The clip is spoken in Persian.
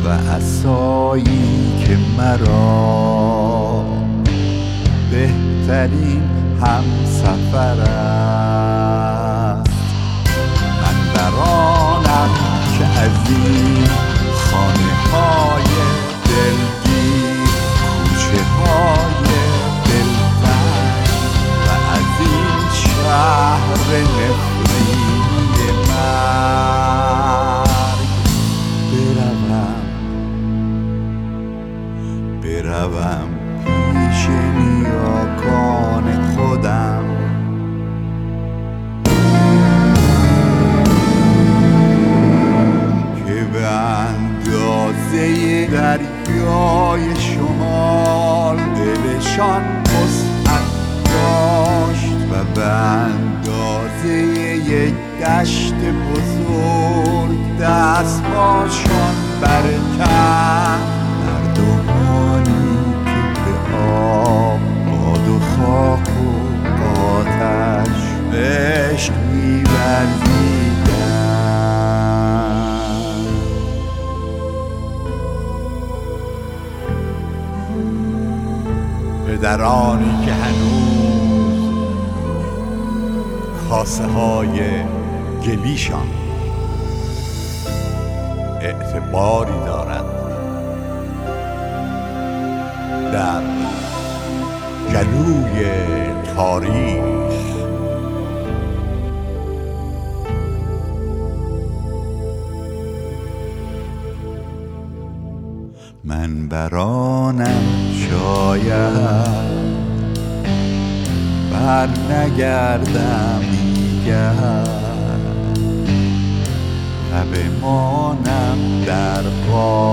و عصایی که مرا بهترین همسفر است. من برانم که از این خانه های دلگیر، کوچه های دلتنگ و از این شهر نفرین مرگ بروم پیش نیاکان خودم که به اندازه دریای شمال دلشان وسعت داشت و به اندازه یک دشت بزرگ دستهاشان برکند. مردمانی که به آب، باد و خاک و آتش عشق می‌ورزیدند. پدرانی که هنوز کاسه های گلیشان اعتباری دارد در گلوی تاریخ. من برانم شاید بر نگردم دیگر و بمانم در غار